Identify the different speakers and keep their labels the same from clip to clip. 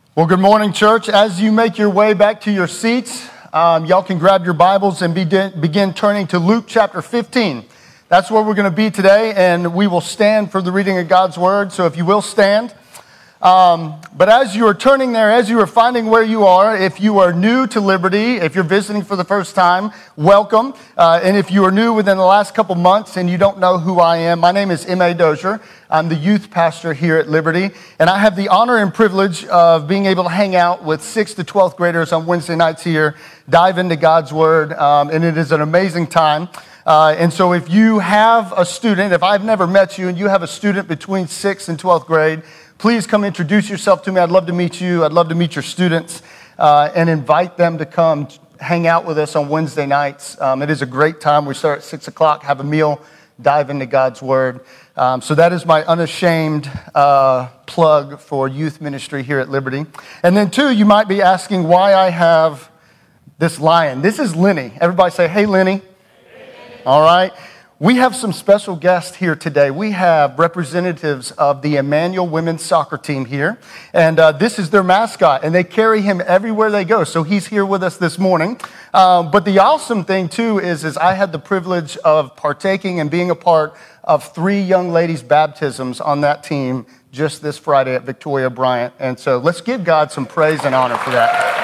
Speaker 1: Well, good morning, church. As you make your way back to your seats, y'all can grab your Bibles and begin turning to Luke chapter 15. That's where we're going to be today, and we will stand for the reading of God's Word. So if you will stand. But as you are turning there, as you are finding where you are, if you are new to Liberty, if you're visiting for the first time, welcome. And if you are new within the last couple months and you don't know who I am, my name is M.A. Dozier. I'm the youth pastor here at Liberty. And I have the honor and privilege of being able to hang out with 6th to 12th graders on Wednesday nights here, dive into God's Word, and it is an amazing time. And so if you have a student, if I've never met you and you have a student between 6th and 12th grade, please come introduce yourself to me. I'd love to meet you. I'd love to meet your students and invite them to come hang out with us on Wednesday nights. It is a great time. We start at 6 o'clock, have a meal, dive into God's Word. So that is my unashamed plug for youth ministry here at Liberty. And then, too, you might be asking why I have this lion. This is Lenny. Everybody say, hey, Lenny. All right. We have some special guests here today. We have representatives of the Emmanuel women's soccer team here, and this is their mascot, and they carry him everywhere they go, so he's here with us this morning. But the awesome thing, too, is I had the privilege of partaking and being a part of 3 young ladies' baptisms on that team just this Friday at Victoria Bryant, and so let's give God some praise and honor for that.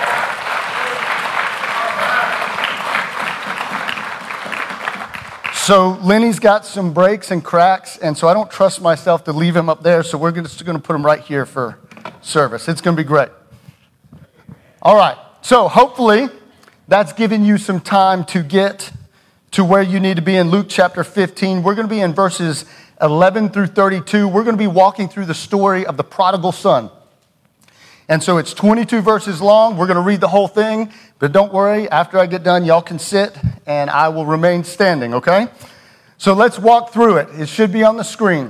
Speaker 1: So Lenny's got some breaks and cracks, and so I don't trust myself to leave him up there, so we're just going to put him right here for service. It's going to be great. All right, so hopefully that's given you some time to get to where you need to be in Luke chapter 15. We're going to be in verses 11 through 32. We're going to be walking through the story of the prodigal son. And so it's 22 verses long. We're going to read the whole thing, but don't worry. After I get done, y'all can sit, and I will remain standing, okay? So let's walk through it. It should be on the screen.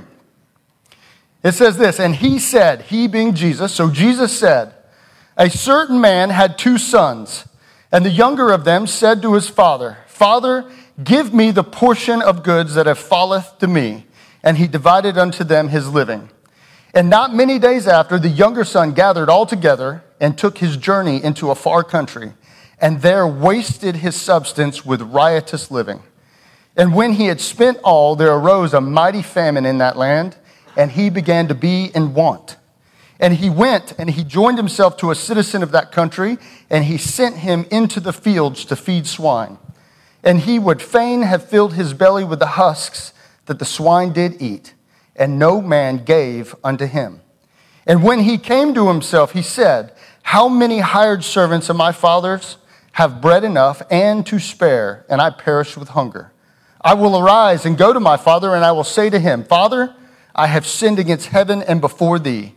Speaker 1: It says this, and he said, he being Jesus, so Jesus said, a certain man had 2 sons, and the younger of them said to his father, Father, give me the portion of goods that have falleth to me. And he divided unto them his living. And not many days after, the younger son gathered all together and took his journey into a far country, and there wasted his substance with riotous living. And when he had spent all, there arose a mighty famine in that land, and he began to be in want. And he went and he joined himself to a citizen of that country, and he sent him into the fields to feed swine. And he would fain have filled his belly with the husks that the swine did eat, and no man gave unto him. And when he came to himself, he said, how many hired servants of my father's have bread enough and to spare, and I perish with hunger? I will arise and go to my father, and I will say to him, Father, I have sinned against heaven and before thee.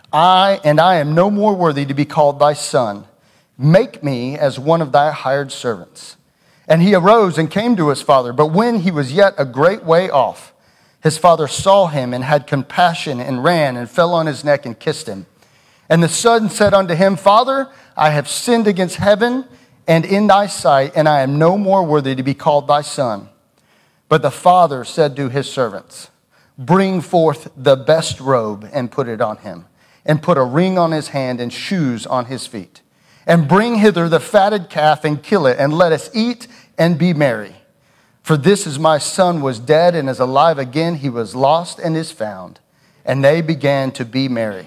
Speaker 1: I am no more worthy to be called thy son. Make me as one of thy hired servants. And he arose and came to his father. But when he was yet a great way off, his father saw him and had compassion and ran and fell on his neck and kissed him. And the son said unto him, Father, I have sinned against heaven and in thy sight, and I am no more worthy to be called thy son. But the father said to his servants, bring forth the best robe and put it on him, and put a ring on his hand and shoes on his feet. And bring hither the fatted calf and kill it, and let us eat and be merry. For this is my son was dead and is alive again. He was lost and is found. And they began to be merry.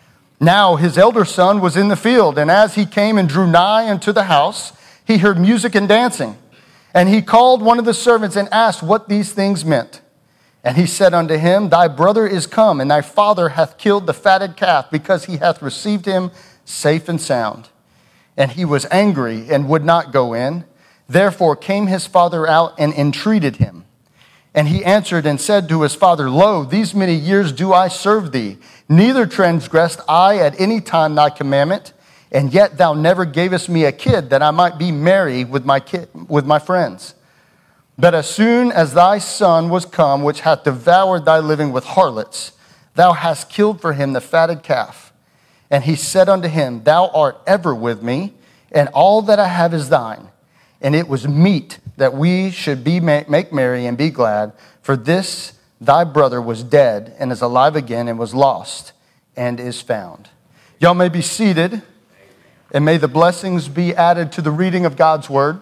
Speaker 1: Now his elder son was in the field, and as he came and drew nigh unto the house, he heard music and dancing. And he called one of the servants and asked what these things meant. And he said unto him, thy brother is come, and thy father hath killed the fatted calf, because he hath received him safe and sound. And he was angry and would not go in. Therefore came his father out and entreated him. And he answered and said to his father, Lo, these many years do I serve thee, neither transgressed I at any time thy commandment, and yet thou never gavest me a kid that I might be merry with my friends. But as soon as thy son was come, which hath devoured thy living with harlots, thou hast killed for him the fatted calf. And he said unto him, Thou art ever with me, and all that I have is thine. And it was meet that we should make merry and be glad, for this thy brother was dead and is alive again, and was lost and is found. Y'all may be seated, and may the blessings be added to the reading of God's word.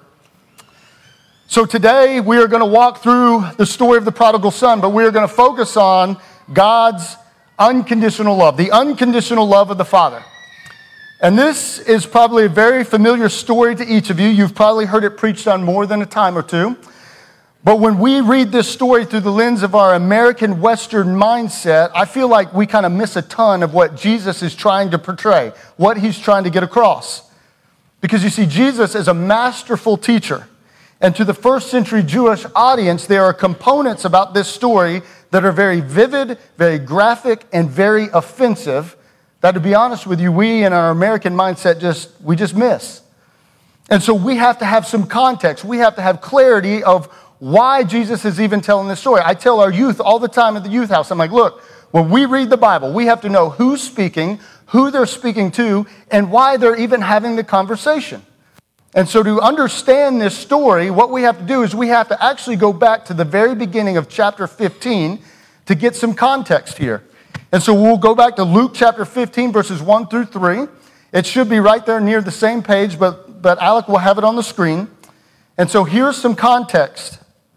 Speaker 1: So today we are going to walk through the story of the prodigal son, but we are going to focus on God's unconditional love, the unconditional love of the Father. And this is probably a very familiar story to each of you. You've probably heard it preached on more than a time or two. But when we read this story through the lens of our American Western mindset, I feel like we kind of miss a ton of what Jesus is trying to portray, what he's trying to get across. Because you see, Jesus is a masterful teacher. And to the first century Jewish audience, there are components about this story that are very vivid, very graphic, and very offensive that, to be honest with you, we in our American mindset just miss. And so we have to have some context. We have to have clarity of why Jesus is even telling this story. I tell our youth all the time at the youth house, I'm like, look, when we read the Bible, we have to know who's speaking, who they're speaking to, and why they're even having the conversation. And so to understand this story, what we have to do is we have to actually go back to the very beginning of chapter 15 to get some context here. And so we'll go back to Luke chapter 15, verses 1 through 3. It should be right there near the same page, but Alec will have it on the screen. And so here's some context.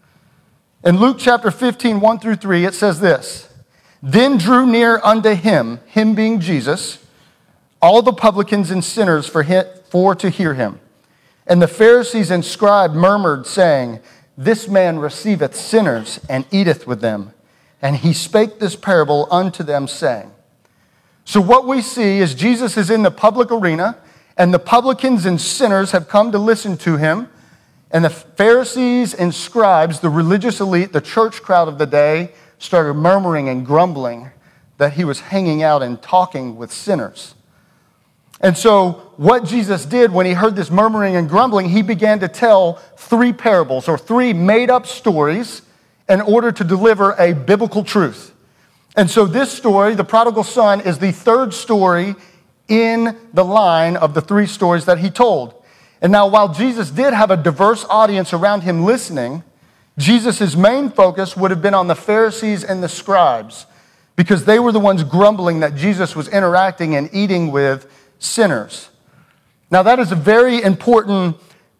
Speaker 1: In Luke chapter 15, 1 through 3, it says this: Then drew near unto him being Jesus, all the publicans and sinners for to hear him. And the Pharisees and scribes murmured, saying, This man receiveth sinners and eateth with them. And he spake this parable unto them, saying. So what we see is Jesus is in the public arena, and the publicans and sinners have come to listen to him. And the Pharisees and scribes, the religious elite, the church crowd of the day, started murmuring and grumbling that he was hanging out and talking with sinners. And so what Jesus did when he heard this murmuring and grumbling, he began to tell three parables or three made-up stories in order to deliver a biblical truth. And so this story, the prodigal son, is the third story in the line of the three stories that he told. And now, while Jesus did have a diverse audience around him listening, Jesus' main focus would have been on the Pharisees and the scribes, because they were the ones grumbling that Jesus was interacting and eating with sinners. Now, that is a very important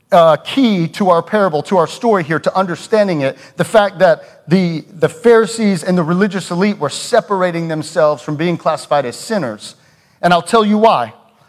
Speaker 1: key to our parable, to our story here, to understanding it. The fact that the Pharisees and the religious elite were separating themselves from being classified as sinners. And I'll tell you why.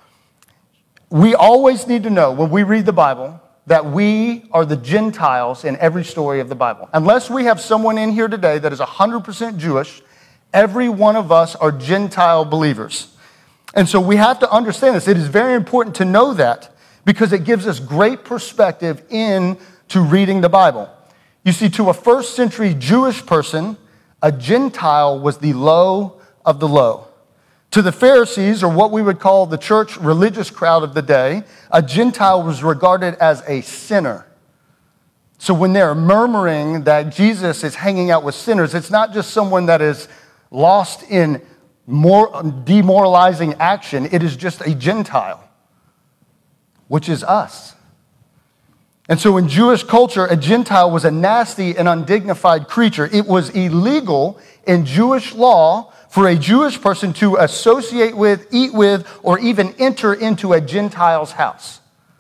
Speaker 1: We always need to know when we read the Bible that we are the Gentiles in every story of the Bible. Unless we have someone in here today that is 100% Jewish, every one of us are Gentile believers. And so we have to understand this. It is very important to know that because it gives us great perspective into reading the Bible. You see, to a first century Jewish person, a Gentile was the low of the low. To the Pharisees, or what we would call the church religious crowd of the day, a Gentile was regarded as a sinner. So when they're murmuring that Jesus is hanging out with sinners, it's not just someone that is lost in more demoralizing action. It is just a Gentile, which is us. And so in Jewish culture, a Gentile was a nasty and undignified creature. It was illegal in Jewish law for a Jewish person to associate with, eat with, or even enter into a Gentile's house.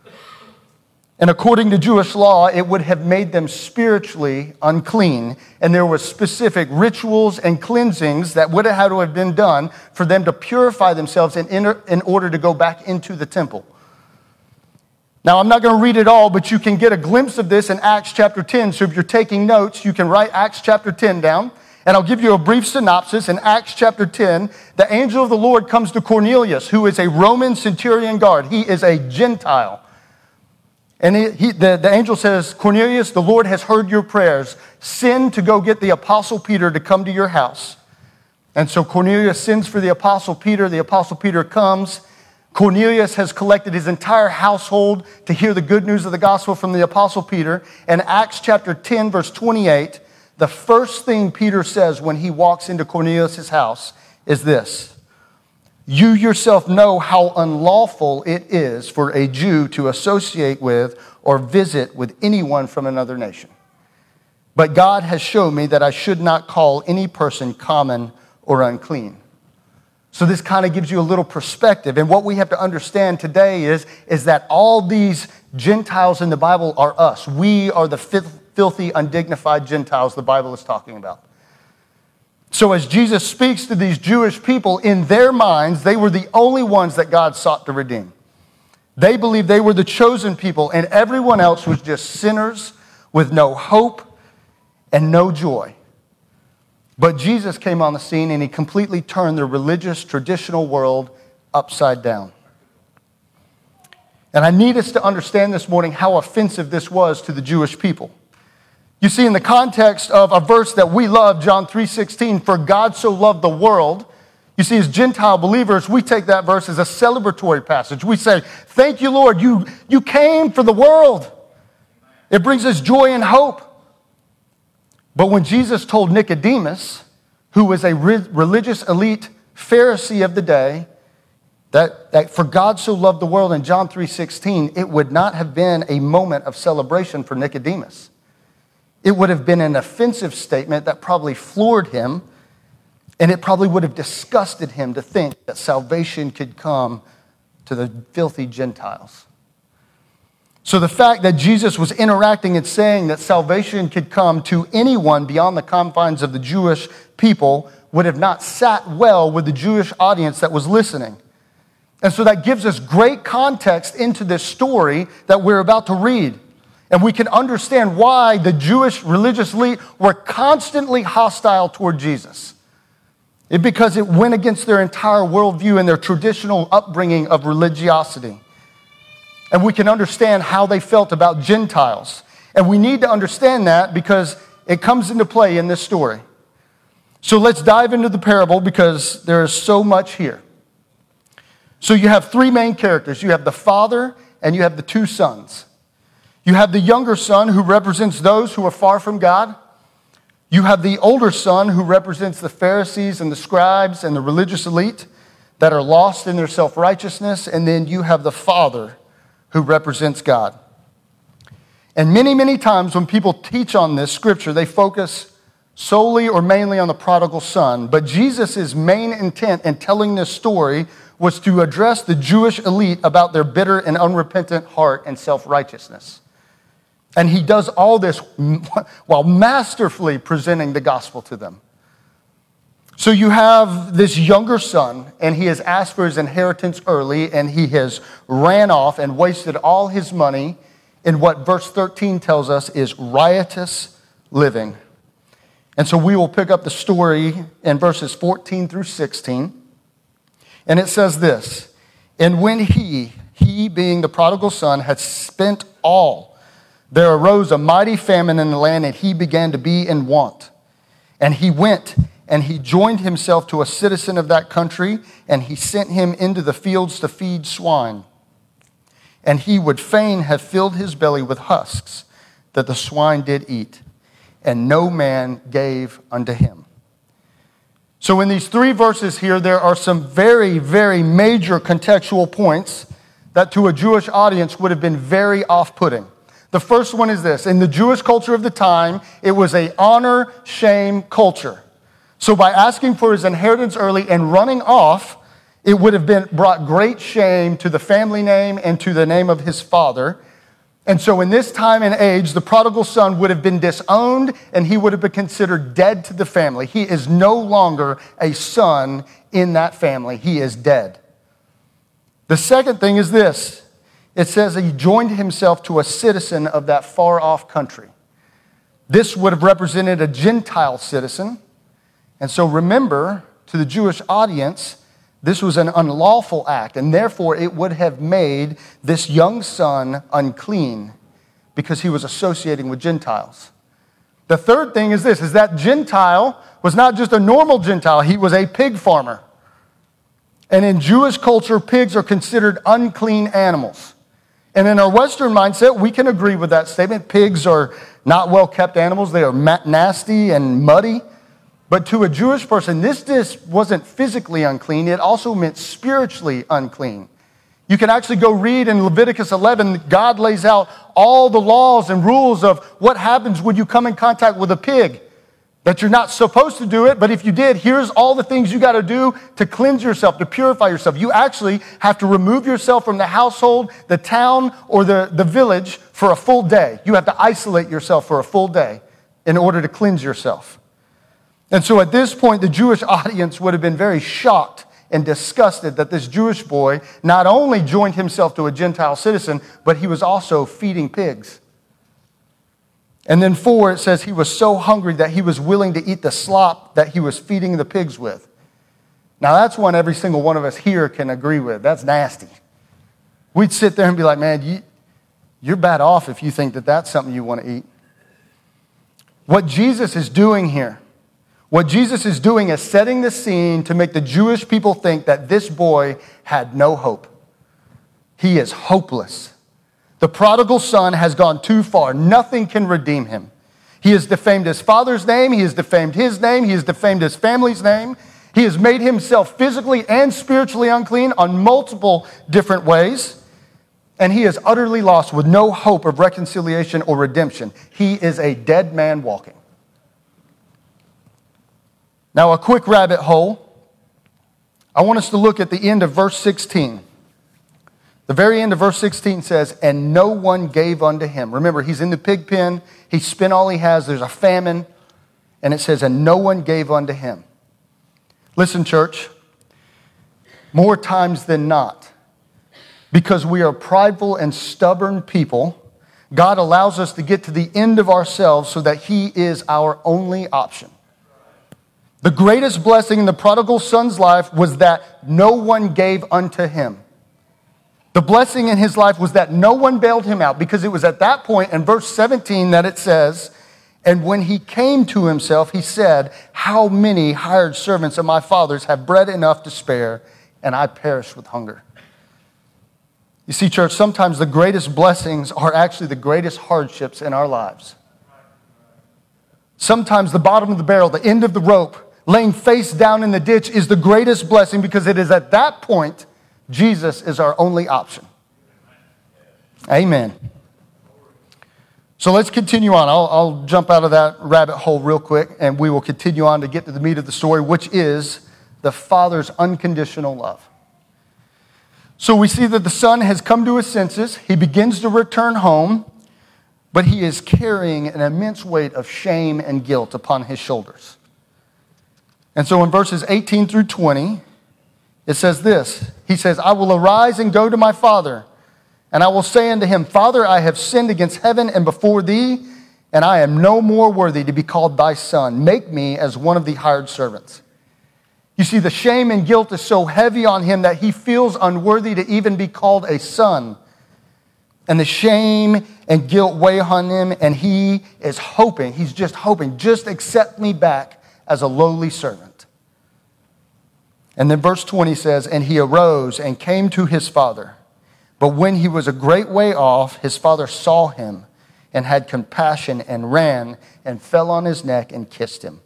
Speaker 1: And according to Jewish law, it would have made them spiritually unclean. And there were specific rituals and cleansings that would have had to have been done for them to purify themselves in order to go back into the temple. Now, I'm not going to read it all, but you can get a glimpse of this in Acts chapter 10. So if you're taking notes, you can write Acts chapter 10 down. And I'll give you a brief synopsis. In Acts chapter 10, the angel of the Lord comes to Cornelius, who is a Roman centurion guard. He is a Gentile. And the angel says, Cornelius, the Lord has heard your prayers. Send to go get the apostle Peter to come to your house. And so Cornelius sends for the apostle Peter. The apostle Peter comes. Cornelius has collected his entire household to hear the good news of the gospel from the apostle Peter. And Acts chapter 10, verse 28, the first thing Peter says when he walks into Cornelius' house is this: You yourself know how unlawful it is for a Jew to associate with or visit with anyone from another nation. But God has shown me that I should not call any person common or unclean. So this kind of gives you a little perspective. And what we have to understand today is that all these Gentiles in the Bible are us. We are the filthy, undignified Gentiles the Bible is talking about. So as Jesus speaks to these Jewish people, in their minds, they were the only ones that God sought to redeem. They believed they were the chosen people, and everyone else was just sinners with no hope and no joy. But Jesus came on the scene, and he completely turned the religious, traditional world upside down. And I need us to understand this morning how offensive this was to the Jewish people. You see, in the context of a verse that we love, John 3:16, for God so loved the world, you see, as Gentile believers, we take that verse as a celebratory passage. We say, thank you, Lord, you came for the world. It brings us joy and hope. But when Jesus told Nicodemus, who was a religious elite Pharisee of the day, that for God so loved the world in John 3:16, it would not have been a moment of celebration for Nicodemus. It would have been an offensive statement that probably floored him, and it probably would have disgusted him to think that salvation could come to the filthy Gentiles. So the fact that Jesus was interacting and saying that salvation could come to anyone beyond the confines of the Jewish people would have not sat well with the Jewish audience that was listening. And so that gives us great context into this story that we're about to read. And we can understand why the Jewish religious elite were constantly hostile toward Jesus. Because it went against their entire worldview and their traditional upbringing of religiosity. And we can understand how they felt about Gentiles. And we need to understand that because it comes into play in this story. So let's dive into the parable because there is so much here. So you have three main characters. You have the father and you have the two sons. You have the younger son who represents those who are far from God. You have the older son who represents the Pharisees and the scribes and the religious elite that are lost in their self-righteousness. And then you have the father who represents God. And many, many times when people teach on this scripture, they focus solely or mainly on the prodigal son. But Jesus' main intent in telling this story was to address the Jewish elite about their bitter and unrepentant heart and self-righteousness. And he does all this while masterfully presenting the gospel to them. So you have this younger son, and he has asked for his inheritance early, and he has ran off and wasted all his money in what verse 13 tells us is riotous living. And so we will pick up the story in verses 14 through 16. And it says this, and when he being the prodigal son, had spent all, there arose a mighty famine in the land, and he began to be in want. And he went, and he joined himself to a citizen of that country, and he sent him into the fields to feed swine. And he would fain have filled his belly with husks that the swine did eat, and no man gave unto him. So in these three verses here, there are some very, very major contextual points that to a Jewish audience would have been very off-putting. The first one is this. In the Jewish culture of the time, it was an honor-shame culture. So by asking for his inheritance early and running off, it would have brought great shame to the family name and to the name of his father. And so in this time and age, the prodigal son would have been disowned and he would have been considered dead to the family. He is no longer a son in that family. He is dead. The second thing is this. It says he joined himself to a citizen of that far-off country. This would have represented a Gentile citizen. And so remember, to the Jewish audience, this was an unlawful act, and therefore it would have made this young son unclean because he was associating with Gentiles. The third thing is this, is that Gentile was not just a normal Gentile, he was a pig farmer. And in Jewish culture, pigs are considered unclean animals. And in our Western mindset, we can agree with that statement. Pigs are not well-kept animals. They are nasty and muddy. But to a Jewish person, this wasn't physically unclean. It also meant spiritually unclean. You can actually go read in Leviticus 11, God lays out all the laws and rules of what happens when you come in contact with a pig. that you're not supposed to do it, but if you did, here's all the things you got to do to cleanse yourself, to purify yourself. You actually have to remove yourself from the household, the town, or the village for a full day. You have to isolate yourself for a full day in order to cleanse yourself. And so at this point, the Jewish audience would have been very shocked and disgusted that this Jewish boy not only joined himself to a Gentile citizen, but he was also feeding pigs. And then 4, it says he was so hungry that he was willing to eat the slop that he was feeding the pigs with. Now that's one every single one of us here can agree with. That's nasty. We'd sit there and be like, man, you're bad off if you think that that's something you want to eat. What Jesus is doing here, what Jesus is doing is setting the scene to make the Jewish people think that this boy had no hope. He is hopeless. The prodigal son has gone too far. Nothing can redeem him. He has defamed his father's name. He has defamed his name. He has defamed his family's name. He has made himself physically and spiritually unclean on multiple different ways. And he is utterly lost with no hope of reconciliation or redemption. He is a dead man walking. Now, a quick rabbit hole. I want us to look at the end of verse 16. The very end of verse 16 says, and no one gave unto him. Remember, he's in the pig pen. He spent all he has. There's a famine. And it says, and no one gave unto him. Listen, church, more times than not, because we are prideful and stubborn people, God allows us to get to the end of ourselves so that he is our only option. The greatest blessing in the prodigal son's life was that no one gave unto him. The blessing in his life was that no one bailed him out, because it was at that point in verse 17 that it says, and when he came to himself, he said, how many hired servants of my father's have bread enough to spare, and I perish with hunger. You see, church, sometimes the greatest blessings are actually the greatest hardships in our lives. Sometimes the bottom of the barrel, the end of the rope, laying face down in the ditch is the greatest blessing, because it is at that point Jesus is our only option. Amen. So let's continue on. I'll jump out of that rabbit hole real quick, and we will continue on to get to the meat of the story, which is the Father's unconditional love. So we see that the son has come to his senses. He begins to return home, but he is carrying an immense weight of shame and guilt upon his shoulders. And so in verses 18 through 20, it says this. He says, I will arise and go to my father, and I will say unto him, Father, I have sinned against heaven and before thee, and I am no more worthy to be called thy son. Make me as one of the hired servants. You see, the shame and guilt is so heavy on him that he feels unworthy to even be called a son. And the shame and guilt weigh on him, and he is hoping, he's just hoping, just accept me back as a lowly servant. And then verse 20 says, and he arose and came to his father. But when he was a great way off, his father saw him and had compassion and ran and fell on his neck and kissed him.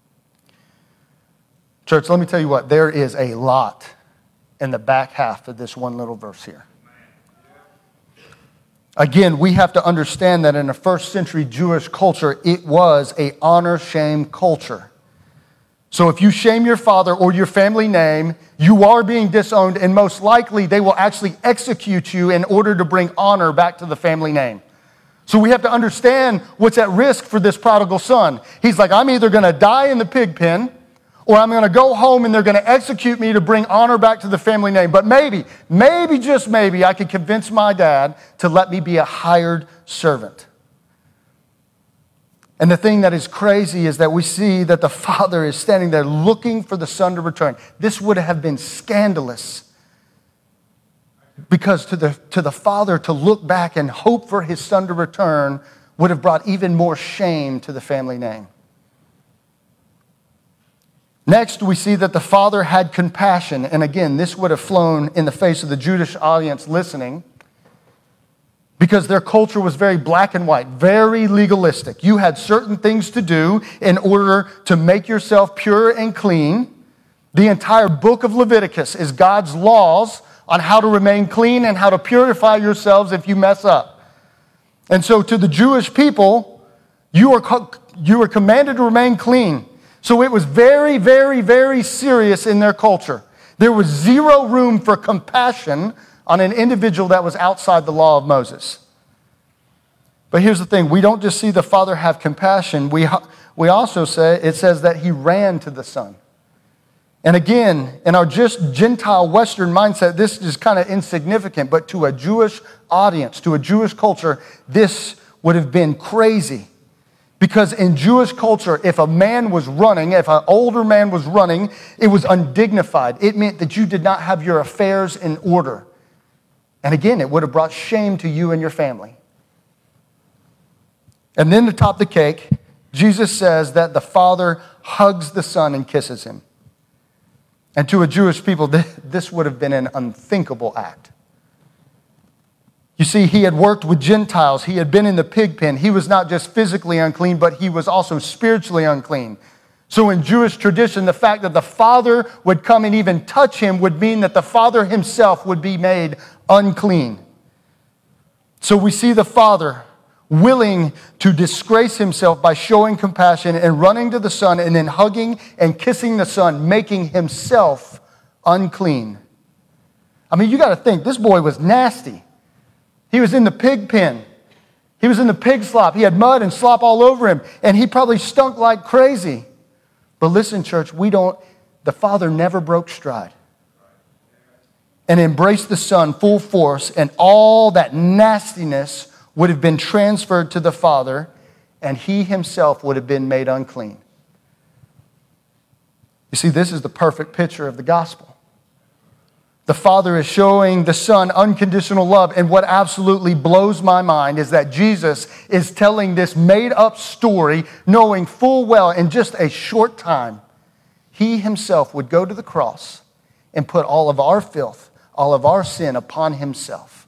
Speaker 1: Church, let me tell you what, there is a lot in the back half of this one little verse here. Again, we have to understand that in a first century Jewish culture, it was an honor-shame culture. So if you shame your father or your family name, you are being disowned, and most likely they will actually execute you in order to bring honor back to the family name. So we have to understand what's at risk for this prodigal son. He's like, I'm either going to die in the pig pen, or I'm going to go home and they're going to execute me to bring honor back to the family name. But maybe, just maybe, I could convince my dad to let me be a hired servant. And the thing that is crazy is that we see that the father is standing there looking for the son to return. This would have been scandalous, because to the father to look back and hope for his son to return would have brought even more shame to the family name. Next, we see that the father had compassion. And again, this would have flown in the face of the Jewish audience listening, because their culture was very black and white, very legalistic. You had certain things to do in order to make yourself pure and clean. The entire book of Leviticus is God's laws on how to remain clean and how to purify yourselves if you mess up. And so to the Jewish people, You are commanded to remain clean. So it was very, very, very serious in their culture. There was zero room for compassion on an individual that was outside the law of Moses. But here's the thing. We don't just see the Father have compassion. We also it says that he ran to the Son. And again, in our just Gentile Western mindset, this is kind of insignificant. But to a Jewish audience, to a Jewish culture, this would have been crazy. Because in Jewish culture, if a man was running, if an older man was running, it was undignified. It meant that you did not have your affairs in order. And again, it would have brought shame to you and your family. And then to top the cake, Jesus says that the Father hugs the Son and kisses him. And to a Jewish people, this would have been an unthinkable act. You see, he had worked with Gentiles. He had been in the pig pen. He was not just physically unclean, but he was also spiritually unclean. So in Jewish tradition, the fact that the Father would come and even touch him would mean that the Father himself would be made unclean. So we see the Father willing to disgrace himself by showing compassion and running to the Son and then hugging and kissing the Son, making himself unclean. I mean, you got to think, this boy was nasty. He was in the pig pen. He was in the pig slop. He had mud and slop all over him, and he probably stunk like crazy. But listen, church, the Father never broke stride and embraced the Son full force, and all that nastiness would have been transferred to the Father, and he himself would have been made unclean. You see, this is the perfect picture of the gospel. The Father is showing the Son unconditional love, and what absolutely blows my mind is that Jesus is telling this made-up story, knowing full well in just a short time, he himself would go to the cross and put all of our filth, all of our sin upon himself.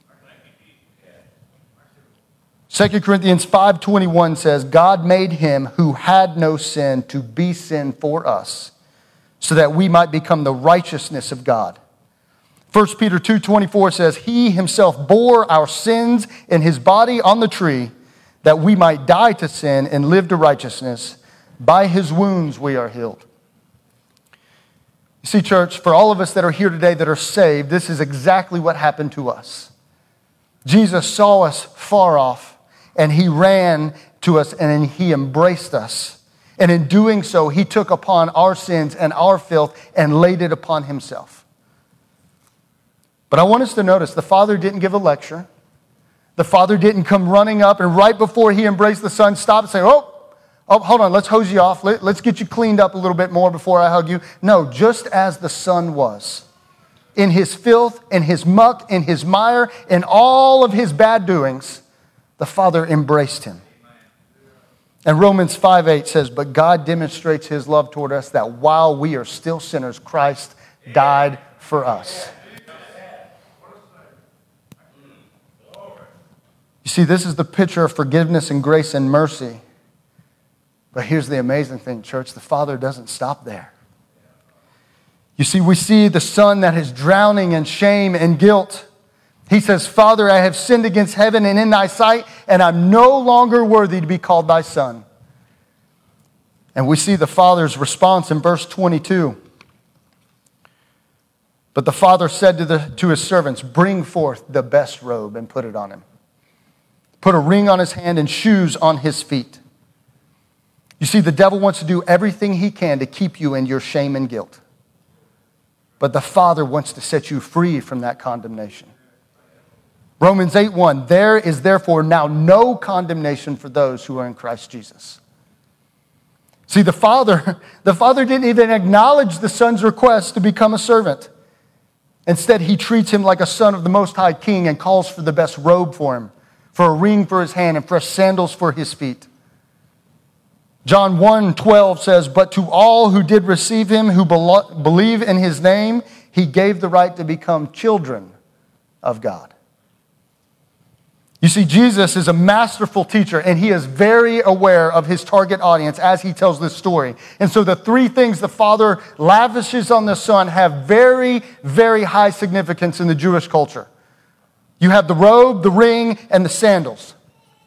Speaker 1: 2 Corinthians 5:21 says, God made him who had no sin to be sin for us, so that we might become the righteousness of God. 1 Peter 2:24 says, he himself bore our sins in his body on the tree, that we might die to sin and live to righteousness. By his wounds we are healed. You see, church, for all of us that are here today that are saved, this is exactly what happened to us. Jesus saw us far off, and he ran to us, and he embraced us. And in doing so, he took upon our sins and our filth and laid it upon himself. But I want us to notice the Father didn't give a lecture. The Father didn't come running up and right before he embraced the Son, stop and say, oh, hold on, let's hose you off. Let's get you cleaned up a little bit more before I hug you. No, just as the Son was. In his filth, in his muck, in his mire, in all of his bad doings, the Father embraced him. And Romans 5:8 says, but God demonstrates his love toward us that while we are still sinners, Christ died for us. You see, this is the picture of forgiveness and grace and mercy. But here's the amazing thing, church. The Father doesn't stop there. You see, we see the Son that is drowning in shame and guilt. He says, Father, I have sinned against heaven and in thy sight, and I'm no longer worthy to be called thy son. And we see the Father's response in verse 22. But the Father said to his servants, bring forth the best robe and put it on him. Put a ring on his hand and shoes on his feet. You see, the devil wants to do everything he can to keep you in your shame and guilt. But the Father wants to set you free from that condemnation. Romans 8:1, there is therefore now no condemnation for those who are in Christ Jesus. See, the Father didn't even acknowledge the Son's request to become a servant. Instead, he treats him like a son of the Most High King and calls for the best robe for him, for a ring for his hand, and fresh sandals for his feet. John 1:12 says, but to all who did receive him, who believe in his name, he gave the right to become children of God. You see, Jesus is a masterful teacher, and he is very aware of his target audience as he tells this story. And so the three things the Father lavishes on the Son have very, very high significance in the Jewish culture. You have the robe, the ring, and the sandals.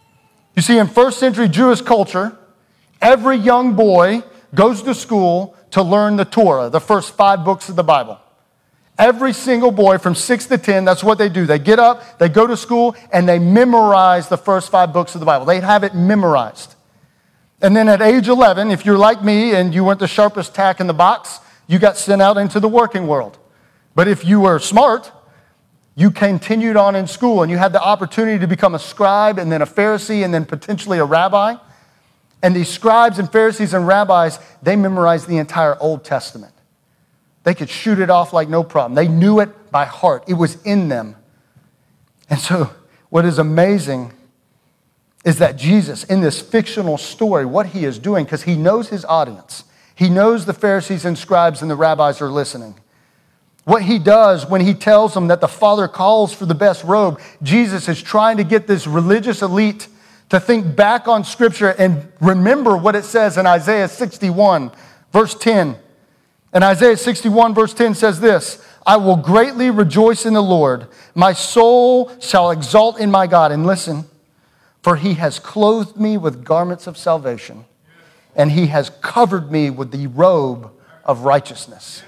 Speaker 1: You see, in first century Jewish culture, every young boy goes to school to learn the Torah, the first 5 books of the Bible. Every single boy from 6 to 10, that's what they do. They get up, they go to school, and they memorize the first 5 books of the Bible. They have it memorized. And then at age 11, if you're like me and you weren't the sharpest tack in the box, you got sent out into the working world. But if you were smart, you continued on in school and you had the opportunity to become a scribe and then a Pharisee and then potentially a rabbi. And these scribes and Pharisees and rabbis, they memorized the entire Old Testament. They could shoot it off like no problem. They knew it by heart. It was in them. And so what is amazing is that Jesus, in this fictional story, what he is doing, because he knows his audience. He knows the Pharisees and scribes and the rabbis are listening. What he does when he tells them that the Father calls for the best robe, Jesus is trying to get this religious elite to think back on Scripture and remember what it says in Isaiah 61, verse 10. And Isaiah 61, verse 10 says this, I will greatly rejoice in the Lord. My soul shall exult in my God. And listen, for he has clothed me with garments of salvation, and he has covered me with the robe of righteousness.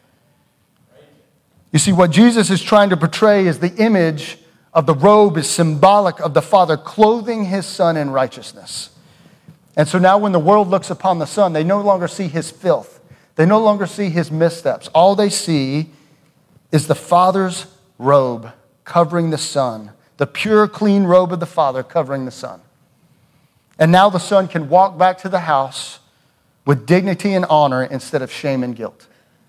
Speaker 1: You see, what Jesus is trying to portray is the image of the robe is symbolic of the Father clothing his Son in righteousness. And so now when the world looks upon the Son, they no longer see his filth. They no longer see his missteps. All they see is the Father's robe covering the Son, the pure, clean robe of the Father covering the Son. And now the Son can walk back to the house with dignity and honor instead of shame and guilt.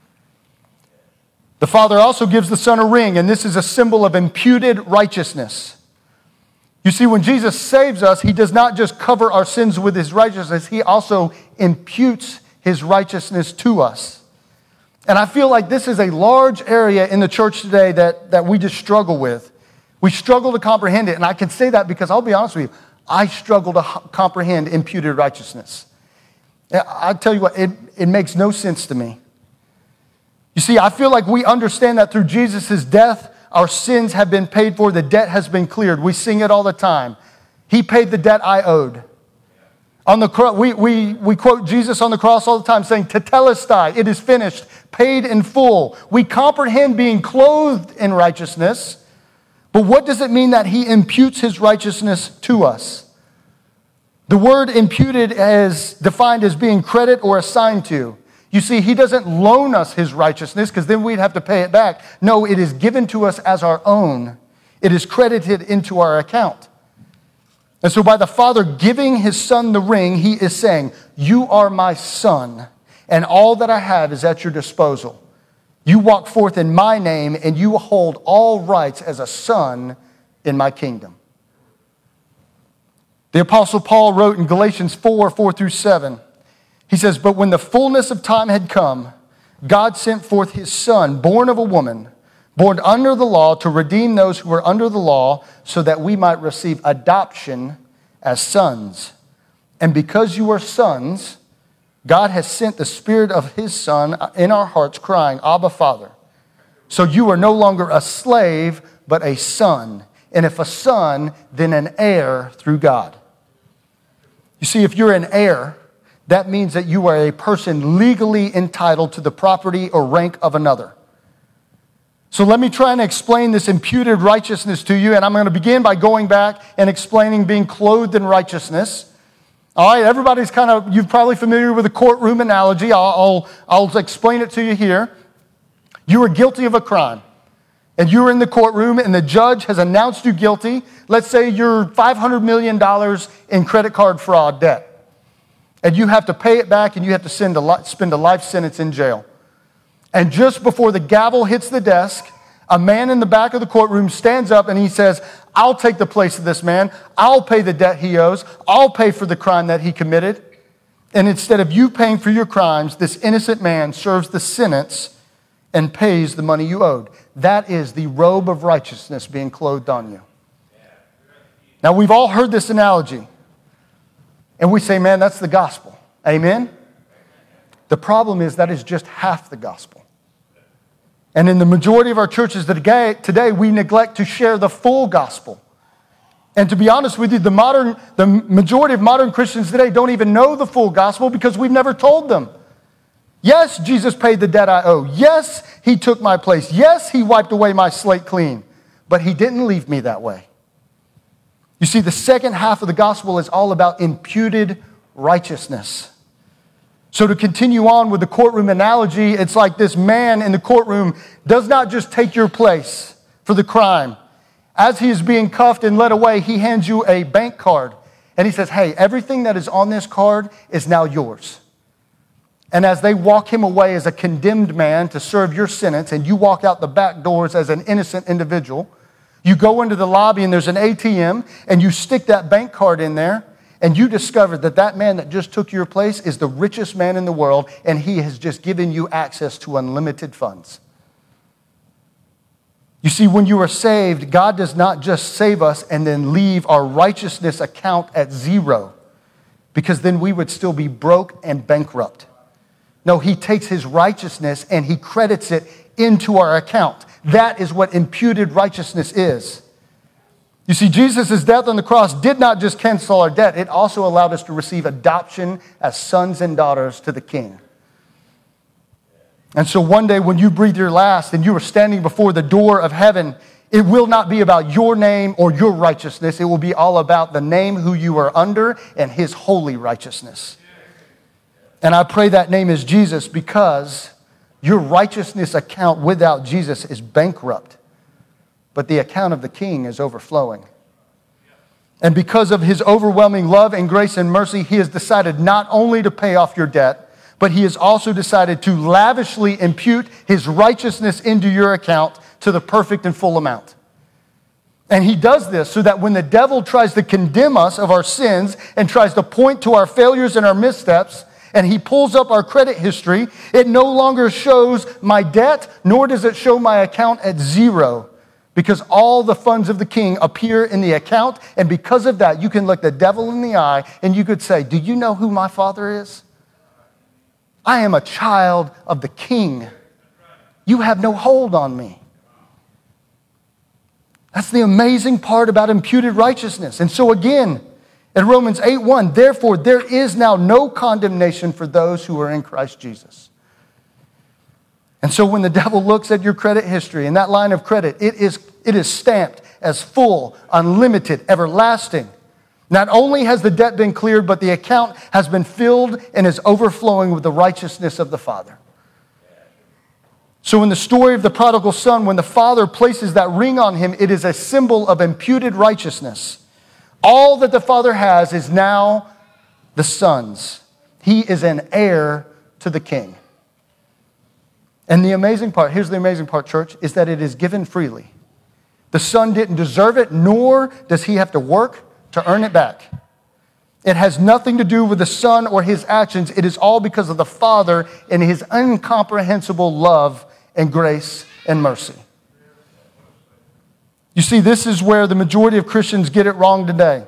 Speaker 1: The Father also gives the Son a ring, and this is a symbol of imputed righteousness. You see, when Jesus saves us, he does not just cover our sins with his righteousness, he also imputes his righteousness to us. And I feel like this is a large area in the church today that we just struggle with. We struggle to comprehend it, and I can say that because I'll be honest with you, I struggle to comprehend imputed righteousness. I tell you what, it makes no sense to me. You see, I feel like we understand that through Jesus' death, our sins have been paid for, the debt has been cleared. We sing it all the time. He paid the debt I owed. On the cross, we quote Jesus on the cross all the time saying, Tetelestai, it is finished, paid in full. We comprehend being clothed in righteousness, but what does it mean that he imputes his righteousness to us? The word imputed is defined as being credit or assigned to. You see, he doesn't loan us his righteousness because then we'd have to pay it back. No, it is given to us as our own. It is credited into our account. And so by the Father giving his Son the ring, he is saying, you are my Son, and all that I have is at your disposal. You walk forth in my name, and you hold all rights as a son in my kingdom. The Apostle Paul wrote in Galatians 4:4-7, he says, but when the fullness of time had come, God sent forth his Son, born of a woman, born under the law, to redeem those who were under the law, so that we might receive adoption as sons. And because you are sons, God has sent the Spirit of his Son in our hearts, crying, Abba, Father. So you are no longer a slave, but a son. And if a son, then an heir through God. You see, if you're an heir, that means that you are a person legally entitled to the property or rank of another. So let me try and explain this imputed righteousness to you, and I'm going to begin by going back and explaining being clothed in righteousness. All right, everybody's you're probably familiar with the courtroom analogy. I'll explain it to you here. You were guilty of a crime, and you were in the courtroom, and the judge has announced you guilty. Let's say you're $500 million in credit card fraud debt. And you have to pay it back, and you have to spend a life sentence in jail. And just before the gavel hits the desk, a man in the back of the courtroom stands up and he says, I'll take the place of this man. I'll pay the debt he owes. I'll pay for the crime that he committed. And instead of you paying for your crimes, this innocent man serves the sentence and pays the money you owed. That is the robe of righteousness being clothed on you. Now, we've all heard this analogy. And we say, man, that's the gospel. Amen? The problem is that is just half the gospel. And in the majority of our churches today, we neglect to share the full gospel. And to be honest with you, the majority of modern Christians today don't even know the full gospel because we've never told them. Yes, Jesus paid the debt I owe. Yes, he took my place. Yes, he wiped away my slate clean. But he didn't leave me that way. You see, the second half of the gospel is all about imputed righteousness. So to continue on with the courtroom analogy, it's like this man in the courtroom does not just take your place for the crime. As he is being cuffed and led away, he hands you a bank card. And he says, hey, everything that is on this card is now yours. And as they walk him away as a condemned man to serve your sentence, and you walk out the back doors as an innocent individual, you go into the lobby and there's an ATM, and you stick that bank card in there, and you discover that that man that just took your place is the richest man in the world, and he has just given you access to unlimited funds. You see, when you are saved, God does not just save us and then leave our righteousness account at zero, because then we would still be broke and bankrupt. No, he takes his righteousness and he credits it into our account. That is what imputed righteousness is. You see, Jesus' death on the cross did not just cancel our debt, it also allowed us to receive adoption as sons and daughters to the King. And so one day when you breathe your last and you are standing before the door of heaven, it will not be about your name or your righteousness. It will be all about the name who you are under and his holy righteousness. And I pray that name is Jesus, because your righteousness account without Jesus is bankrupt. But the account of the King is overflowing. And because of his overwhelming love and grace and mercy, he has decided not only to pay off your debt, but he has also decided to lavishly impute his righteousness into your account to the perfect and full amount. And he does this so that when the devil tries to condemn us of our sins and tries to point to our failures and our missteps, and he pulls up our credit history, it no longer shows my debt, nor does it show my account at zero, because all the funds of the King appear in the account. And because of that, you can look the devil in the eye and you could say, do you know who my Father is? I am a child of the King. You have no hold on me. That's the amazing part about imputed righteousness. And so again, in Romans 8:1, therefore there is now no condemnation for those who are in Christ Jesus. And so when the devil looks at your credit history and that line of credit, it is stamped as full, unlimited, everlasting. Not only has the debt been cleared, but the account has been filled and is overflowing with the righteousness of the Father. So in the story of the prodigal son, when the father places that ring on him, it is a symbol of imputed righteousness. All that the Father has is now the Son's. He is an heir to the King. And the amazing part, here's the amazing part, church, is that it is given freely. The Son didn't deserve it, nor does he have to work to earn it back. It has nothing to do with the Son or his actions. It is all because of the Father and his incomprehensible love and grace and mercy. You see, this is where the majority of Christians get it wrong today.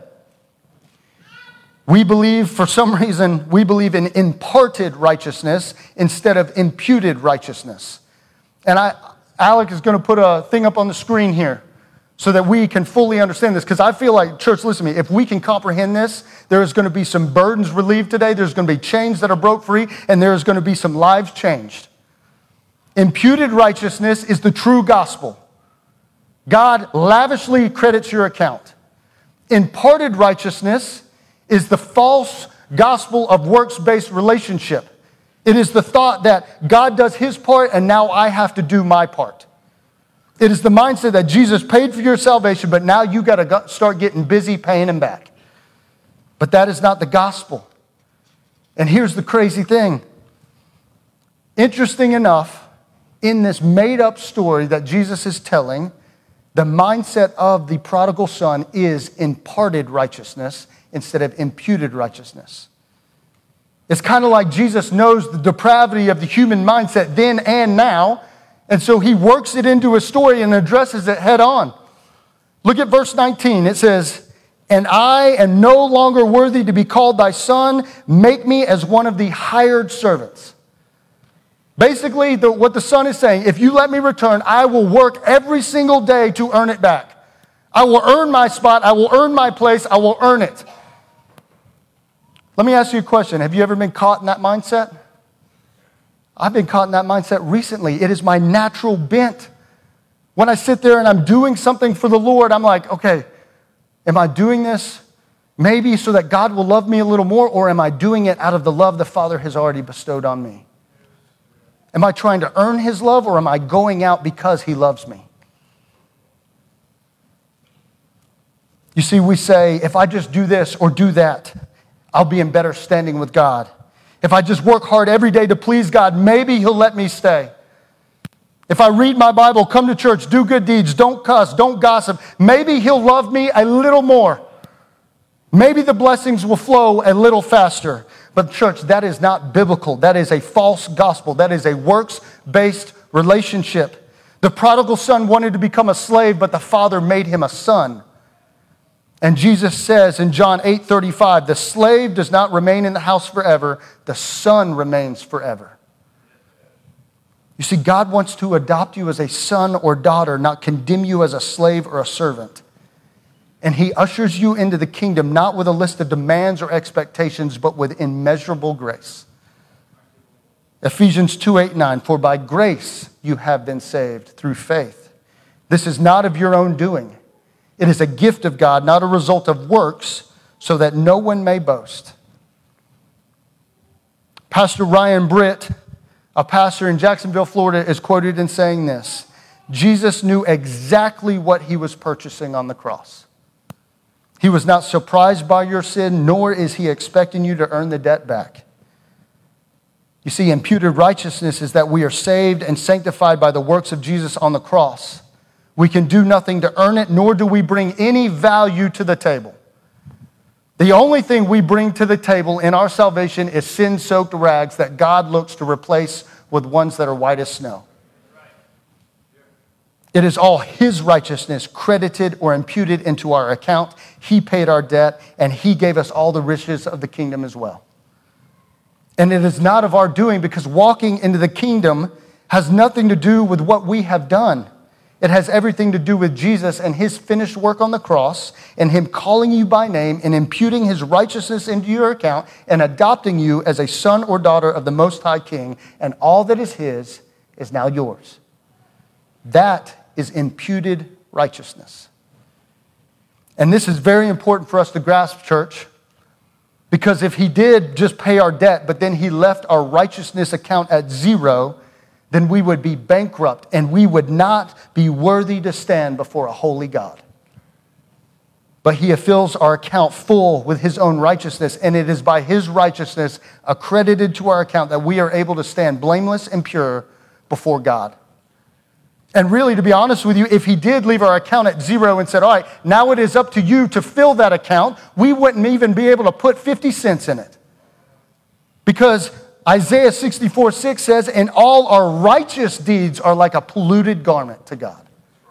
Speaker 1: We believe, for some reason, we believe in imparted righteousness instead of imputed righteousness. And Alec is going to put a thing up on the screen here so that we can fully understand this. Because I feel like, church, listen to me, if we can comprehend this, there is going to be some burdens relieved today. There's going to be chains that are broke free, and there is going to be some lives changed. Imputed righteousness is the true gospel. God lavishly credits your account. Imparted righteousness is the false gospel of works-based relationship. It is the thought that God does his part and now I have to do my part. It is the mindset that Jesus paid for your salvation, but now you got to start getting busy paying him back. But that is not the gospel. And here's the crazy thing. Interesting enough, in this made-up story that Jesus is telling, the mindset of the prodigal son is imparted righteousness instead of imputed righteousness. It's kind of like Jesus knows the depravity of the human mindset then and now, and so he works it into a story and addresses it head on. Look at verse 19. It says, "And I am no longer worthy to be called thy son. Make me as one of the hired servants." Basically, what the son is saying, if you let me return, I will work every single day to earn it back. I will earn my spot. I will earn my place. I will earn it. Let me ask you a question. Have you ever been caught in that mindset? I've been caught in that mindset recently. It is my natural bent. When I sit there and I'm doing something for the Lord, I'm like, okay, am I doing this maybe so that God will love me a little more, or am I doing it out of the love the Father has already bestowed on me? Am I trying to earn His love, or am I going out because He loves me? You see, we say, if I just do this or do that, I'll be in better standing with God. If I just work hard every day to please God, maybe He'll let me stay. If I read my Bible, come to church, do good deeds, don't cuss, don't gossip, maybe He'll love me a little more. Maybe the blessings will flow a little faster. But church, that is not biblical. That is a false gospel. That is a works-based relationship. The prodigal son wanted to become a slave, but the father made him a son. And Jesus says in John 8:35, the slave does not remain in the house forever. The son remains forever. You see, God wants to adopt you as a son or daughter, not condemn you as a slave or a servant. And He ushers you into the kingdom, not with a list of demands or expectations, but with immeasurable grace. Ephesians 2:8-9, for by grace you have been saved through faith. This is not of your own doing. It is a gift of God, not a result of works, so that no one may boast. Pastor Ryan Britt, a pastor in Jacksonville, Florida, is quoted in saying this: Jesus knew exactly what He was purchasing on the cross. He was not surprised by your sin, nor is He expecting you to earn the debt back. You see, imputed righteousness is that we are saved and sanctified by the works of Jesus on the cross. We can do nothing to earn it, nor do we bring any value to the table. The only thing we bring to the table in our salvation is sin-soaked rags that God looks to replace with ones that are white as snow. It is all His righteousness credited or imputed into our account. He paid our debt, and He gave us all the riches of the kingdom as well. And it is not of our doing, because walking into the kingdom has nothing to do with what we have done. It has everything to do with Jesus and His finished work on the cross, and Him calling you by name and imputing His righteousness into your account and adopting you as a son or daughter of the Most High King, and all that is His is now yours. That is imputed righteousness. And this is very important for us to grasp, church, because if He did just pay our debt, but then He left our righteousness account at zero, then we would be bankrupt and we would not be worthy to stand before a holy God. But He fills our account full with His own righteousness, and it is by His righteousness accredited to our account that we are able to stand blameless and pure before God. And really, to be honest with you, if He did leave our account at zero and said, all right, now it is up to you to fill that account, we wouldn't even be able to put 50 cents in it. Because Isaiah 64:6 says, and all our righteous deeds are like a polluted garment to God.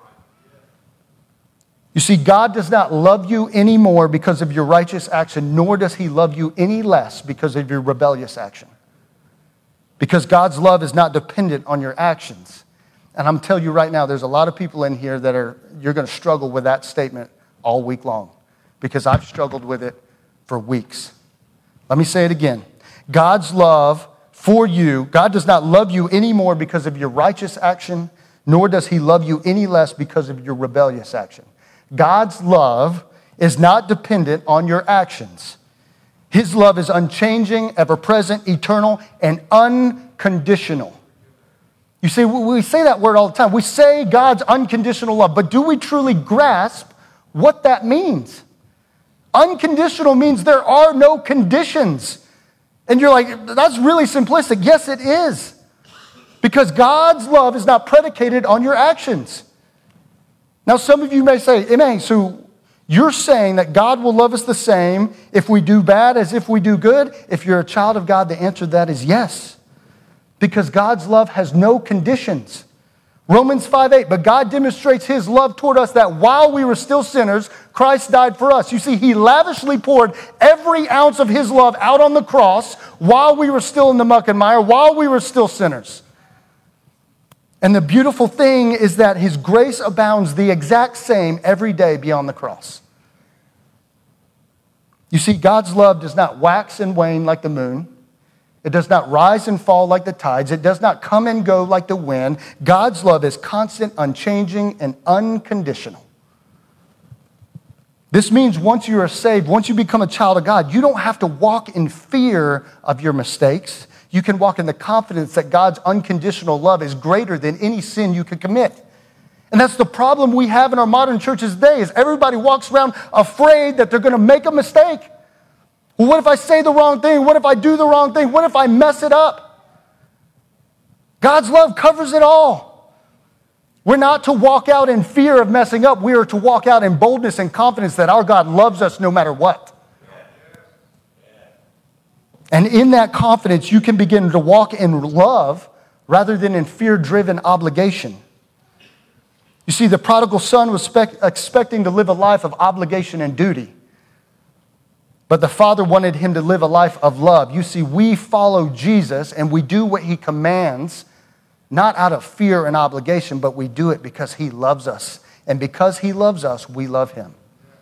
Speaker 1: You see, God does not love you anymore because of your righteous action, nor does He love you any less because of your rebellious action. Because God's love is not dependent on your actions. And I'm telling you right now, there's a lot of people in here that you're going to struggle with that statement all week long, because I've struggled with it for weeks. Let me say it again. God's love for you, God does not love you anymore because of your righteous action, nor does He love you any less because of your rebellious action. God's love is not dependent on your actions. His love is unchanging, ever-present, eternal, and unconditional. You see, we say that word all the time. We say God's unconditional love, but do we truly grasp what that means? Unconditional means there are no conditions. And you're like, that's really simplistic. Yes, it is. Because God's love is not predicated on your actions. Now, some of you may say, Amen, so you're saying that God will love us the same if we do bad as if we do good? If you're a child of God, the answer to that is yes. Because God's love has no conditions. Romans 5:8, but God demonstrates His love toward us that while we were still sinners, Christ died for us. You see, He lavishly poured every ounce of His love out on the cross while we were still in the muck and mire, while we were still sinners. And the beautiful thing is that his grace abounds the exact same every day beyond the cross. You see, God's love does not wax and wane like the moon. It does not rise and fall like the tides. It does not come and go like the wind. God's love is constant, unchanging, and unconditional. This means once you are saved, once you become a child of God, you don't have to walk in fear of your mistakes. You can walk in the confidence that God's unconditional love is greater than any sin you could commit. And that's the problem we have in our modern churches today, is everybody walks around afraid that they're going to make a mistake. Well, what if I say the wrong thing? What if I do the wrong thing? What if I mess it up? God's love covers it all. We're not to walk out in fear of messing up. We are to walk out in boldness and confidence that our God loves us no matter what. And in that confidence, you can begin to walk in love rather than in fear-driven obligation. You see, the prodigal son was expecting to live a life of obligation and duty. But the Father wanted him to live a life of love. You see, we follow Jesus and we do what he commands, not out of fear and obligation, but we do it because he loves us. And because he loves us, we love him.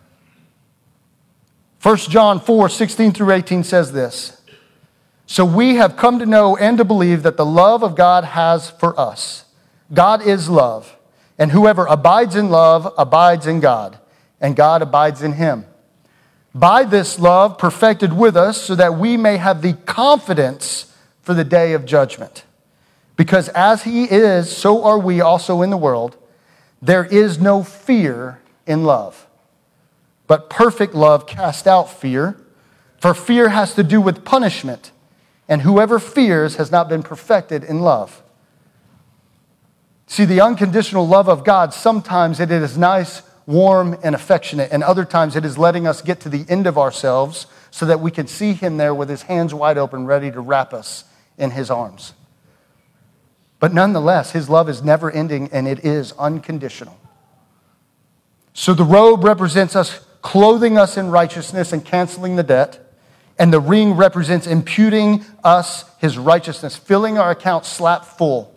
Speaker 1: 1 John 4:16 through 18 says this. So we have come to know and to believe that the love of God has for us. God is love, and whoever abides in love abides in God, and God abides in him. By this love perfected with us, so that we may have the confidence for the day of judgment. Because as he is, so are we also in the world. There is no fear in love, but perfect love casts out fear, for fear has to do with punishment. And whoever fears has not been perfected in love. See, the unconditional love of God, sometimes it is nice, warm, and affectionate, and other times it is letting us get to the end of ourselves so that we can see him there with his hands wide open, ready to wrap us in his arms. But nonetheless, his love is never ending, and it is unconditional. So the robe represents us clothing us in righteousness and canceling the debt. And the ring represents imputing us his righteousness, filling our account slap full.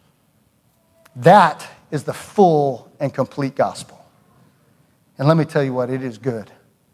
Speaker 1: That is the full and complete gospel. And let me tell you what, it is good.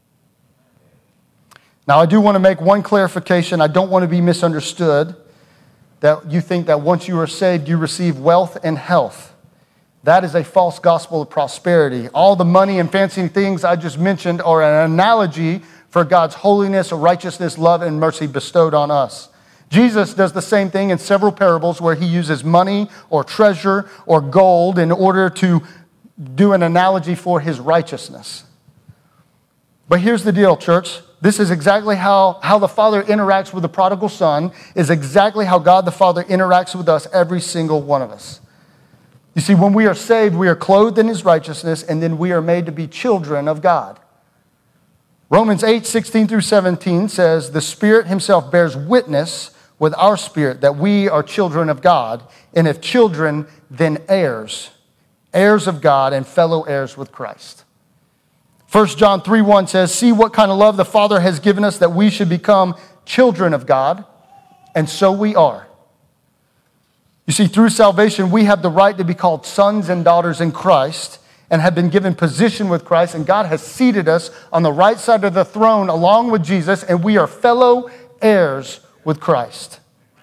Speaker 1: Now, I do want to make one clarification. I don't want to be misunderstood that you think that once you are saved, you receive wealth and health. That is a false gospel of prosperity. All the money and fancy things I just mentioned are an analogy for God's holiness, righteousness, love, and mercy bestowed on us. Jesus does the same thing in several parables where he uses money or treasure or gold in order to do an analogy for his righteousness. But here's the deal, church. This is exactly how the Father interacts with the prodigal son, is exactly how God the Father interacts with us, every single one of us. You see, when we are saved, we are clothed in his righteousness, and then we are made to be children of God. Romans 8:16 through 17 says, the Spirit himself bears witness with our spirit that we are children of God, and if children, then heirs, heirs of God and fellow heirs with Christ. 1 John 3:1 says, see what kind of love the Father has given us that we should become children of God, and so we are. You see, through salvation, we have the right to be called sons and daughters in Christ, and have been given position with Christ, and God has seated us on the right side of the throne along with Jesus, and we are fellow heirs with Christ.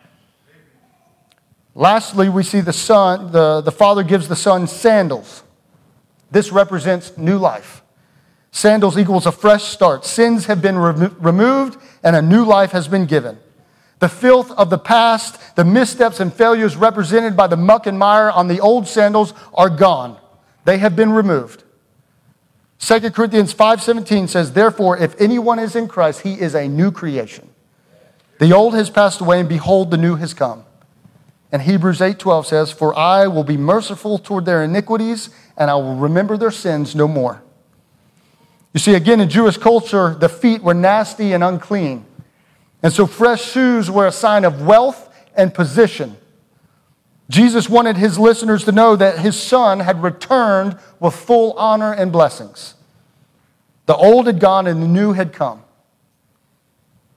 Speaker 1: Lastly, we see the Son, the Father gives the Son sandals. This represents new life. Sandals equals a fresh start. Sins have been removed, and a new life has been given. The filth of the past, the missteps and failures represented by the muck and mire on the old sandals are gone. They have been removed. 2 Corinthians 5:17 says, therefore, if anyone is in Christ, he is a new creation. The old has passed away, and behold, the new has come. And Hebrews 8:12 says, for I will be merciful toward their iniquities, and I will remember their sins no more. You see, again, in Jewish culture, the feet were nasty and unclean. And so fresh shoes were a sign of wealth and position. Jesus wanted his listeners to know that his son had returned with full honor and blessings. The old had gone and the new had come.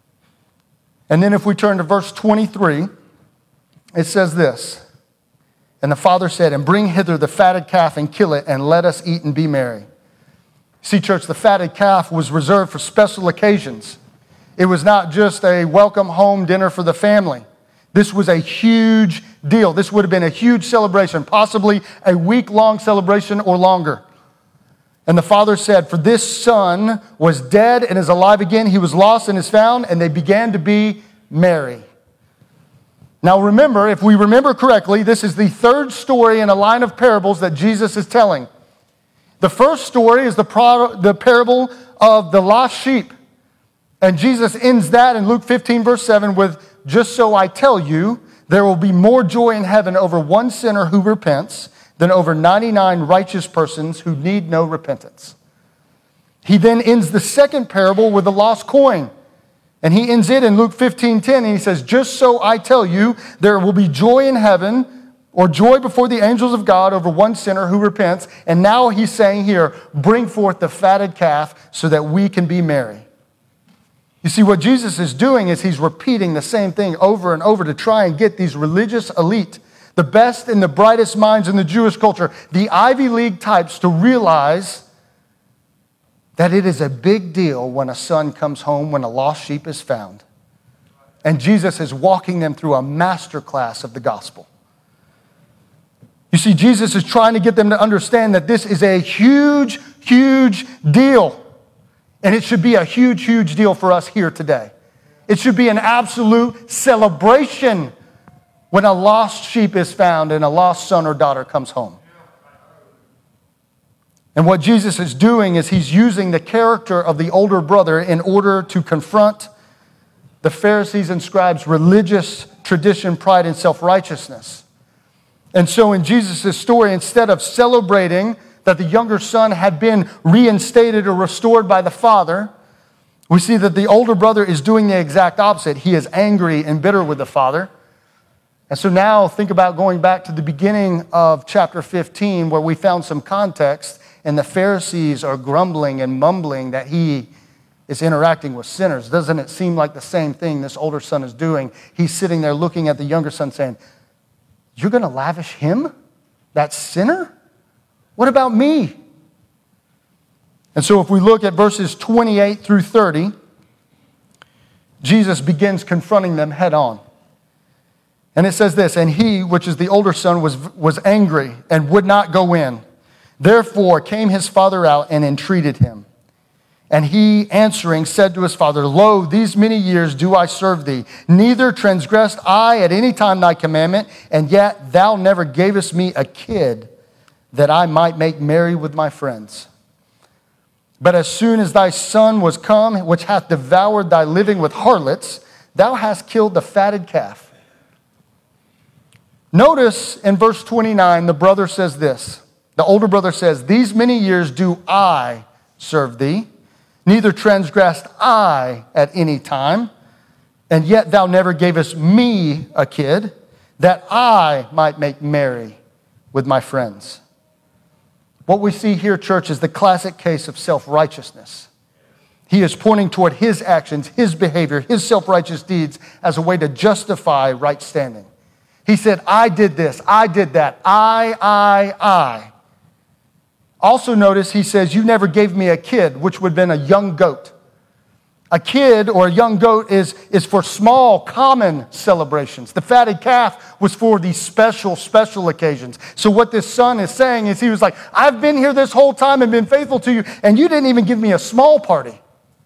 Speaker 1: And then if we turn to verse 23, it says this, And the father said, and bring hither the fatted calf and kill it, and let us eat and be merry. See, church, the fatted calf was reserved for special occasions. It was not just a welcome home dinner for the family. This was a huge deal. This would have been a huge celebration, possibly a week-long celebration or longer. And the father said, for this son was dead and is alive again. He was lost and is found, and they began to be merry. Now remember, if we remember correctly, this is the third story in a line of parables that Jesus is telling. The first story is the parable of the lost sheep. And Jesus ends that in Luke 15, verse 7 with, just so I tell you, there will be more joy in heaven over one sinner who repents than over 99 righteous persons who need no repentance. He then ends the second parable with the lost coin. And he ends it in Luke 15:10, and he says, just so I tell you, there will be joy in heaven, or joy before the angels of God over one sinner who repents. And now he's saying here, bring forth the fatted calf so that we can be merry. You see, what Jesus is doing is he's repeating the same thing over and over to try and get these religious elite, the best and the brightest minds in the Jewish culture, the Ivy League types, to realize that it is a big deal when a son comes home, when a lost sheep is found. And Jesus is walking them through a master class of the gospel. You see, Jesus is trying to get them to understand that this is a huge, huge deal. And it should be a huge, huge deal for us here today. It should be an absolute celebration when a lost sheep is found and a lost son or daughter comes home. And what Jesus is doing is he's using the character of the older brother in order to confront the Pharisees and scribes' religious tradition, pride, and self-righteousness. And so in Jesus' story, instead of celebrating that the younger son had been reinstated or restored by the father, we see that the older brother is doing the exact opposite. He is angry and bitter with the father. And so now think about going back to the beginning of chapter 15 where we found some context, and the Pharisees are grumbling and mumbling that he is interacting with sinners. Doesn't it seem like the same thing this older son is doing? He's sitting there looking at the younger son saying, you're going to lavish him, that sinner? What about me? And so if we look at verses 28 through 30, Jesus begins confronting them head on. And it says this, and he, which is the older son, was angry and would not go in. Therefore came his father out and entreated him. And he, answering, said to his father, lo, these many years do I serve thee. Neither transgressed I at any time thy commandment, and yet thou never gavest me a kid that I might make merry with my friends. But as soon as thy son was come, which hath devoured thy living with harlots, thou hast killed the fatted calf. Notice in verse 29, the brother says this. The older brother says, these many years do I serve thee. Neither transgressed I at any time, and yet thou never gavest me a kid, that I might make merry with my friends. What we see here, church, is the classic case of self-righteousness. He is pointing toward his actions, his behavior, his self-righteous deeds as a way to justify right standing. He said, I did this, I did that, I. Also notice he says, you never gave me a kid, which would have been a young goat. A kid or a young goat is for small, common celebrations. The fatted calf was for these special occasions. So what this son is saying is he was like, I've been here this whole time and been faithful to you, and you didn't even give me a small party.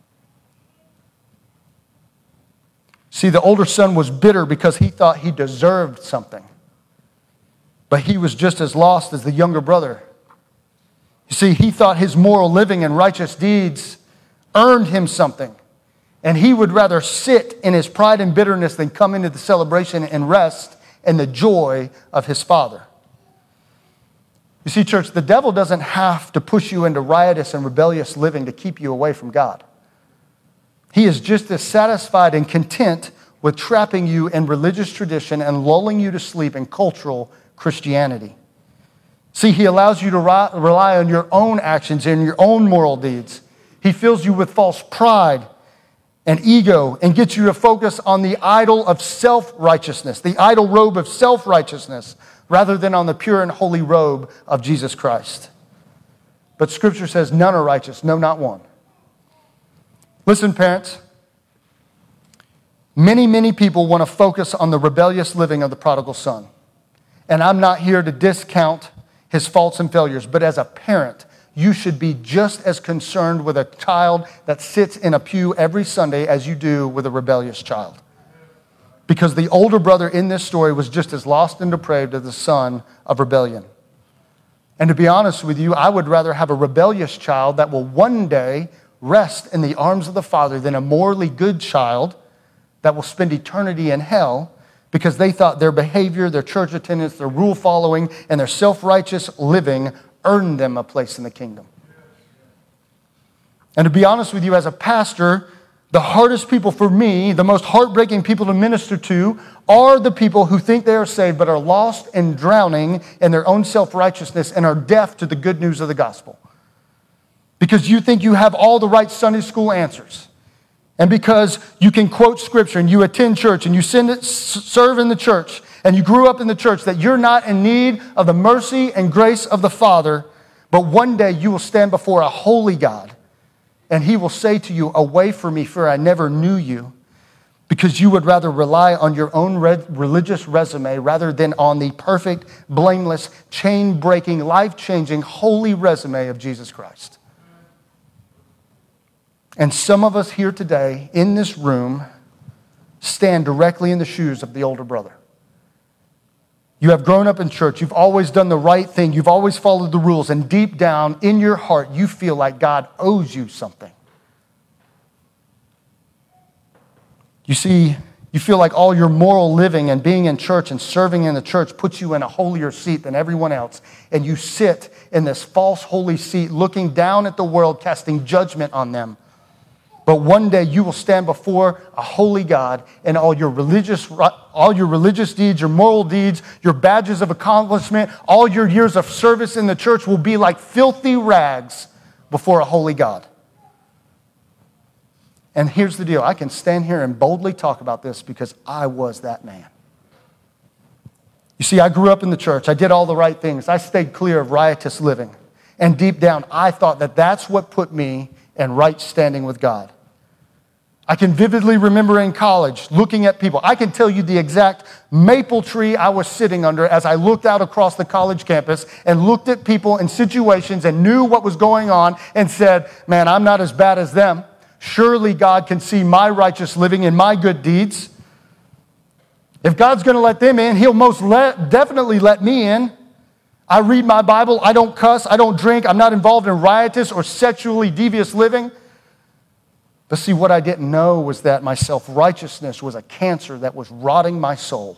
Speaker 1: See, the older son was bitter because he thought he deserved something. But he was just as lost as the younger brother. You see, he thought his moral living and righteous deeds earned him something. And he would rather sit in his pride and bitterness than come into the celebration and rest in the joy of his father. You see, church, the devil doesn't have to push you into riotous and rebellious living to keep you away from God. He is just as satisfied and content with trapping you in religious tradition and lulling you to sleep in cultural Christianity. See, he allows you to rely on your own actions and your own moral deeds. He fills you with false pride and ego and gets you to focus on the idol of self-righteousness, the idol robe of self-righteousness, rather than on the pure and holy robe of Jesus Christ. But Scripture says none are righteous, no, not one. Listen, parents. Many people want to focus on the rebellious living of the prodigal son. And I'm not here to discount his faults and failures, but as a parent, you should be just as concerned with a child that sits in a pew every Sunday as you do with a rebellious child. Because the older brother in this story was just as lost and depraved as the son of rebellion. And to be honest with you, I would rather have a rebellious child that will one day rest in the arms of the Father than a morally good child that will spend eternity in hell because they thought their behavior, their church attendance, their rule following, and their self-righteous living earned them a place in the kingdom. And to be honest with you, as a pastor, the hardest people for me, the most heartbreaking people to minister to, are the people who think they are saved but are lost and drowning in their own self-righteousness and are deaf to the good news of the gospel. Because you think you have all the right Sunday school answers. And because you can quote Scripture and you attend church and you serve in the church and you grew up in the church, that you're not in need of the mercy and grace of the Father, but one day you will stand before a holy God and He will say to you, "Away from me, for I never knew you," because you would rather rely on your own religious resume rather than on the perfect, blameless, chain-breaking, life-changing, holy resume of Jesus Christ. And some of us here today in this room stand directly in the shoes of the older brother. You have grown up in church. You've always done the right thing. You've always followed the rules. And deep down in your heart, you feel like God owes you something. You see, you feel like all your moral living and being in church and serving in the church puts you in a holier seat than everyone else. And you sit in this false holy seat looking down at the world, casting judgment on them. But one day you will stand before a holy God, and all your religious deeds, your moral deeds, your badges of accomplishment, all your years of service in the church will be like filthy rags before a holy God. And here's the deal. I can stand here and boldly talk about this because I was that man. You see, I grew up in the church. I did all the right things. I stayed clear of riotous living. And deep down, I thought that that's what put me and right standing with God. I can vividly remember in college looking at people. I can tell you the exact maple tree I was sitting under as I looked out across the college campus and looked at people and situations and knew what was going on and said, "Man, I'm not as bad as them. Surely God can see my righteous living and my good deeds. If God's going to let them in, He'll most definitely let me in. I read my Bible. I don't cuss. I don't drink. I'm not involved in riotous or sexually devious living." But see, what I didn't know was that my self-righteousness was a cancer that was rotting my soul.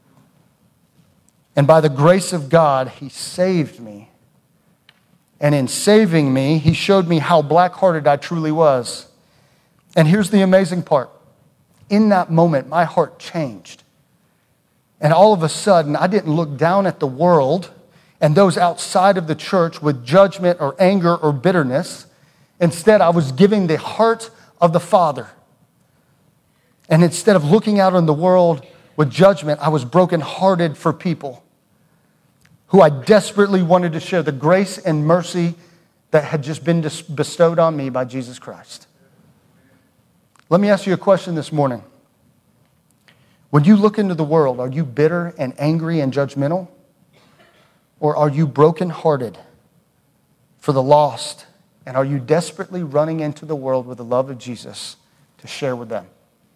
Speaker 1: And by the grace of God, He saved me. And in saving me, He showed me how black-hearted I truly was. And here's the amazing part. In that moment, my heart changed. And all of a sudden, I didn't look down at the world and those outside of the church with judgment or anger or bitterness. Instead, I was giving the heart of the Father. And instead of looking out on the world with judgment, I was brokenhearted for people who I desperately wanted to share the grace and mercy that had just been bestowed on me by Jesus Christ. Let me ask you a question this morning. When you look into the world, are you bitter and angry and judgmental? Or are you brokenhearted for the lost? And are you desperately running into the world with the love of Jesus to share with them?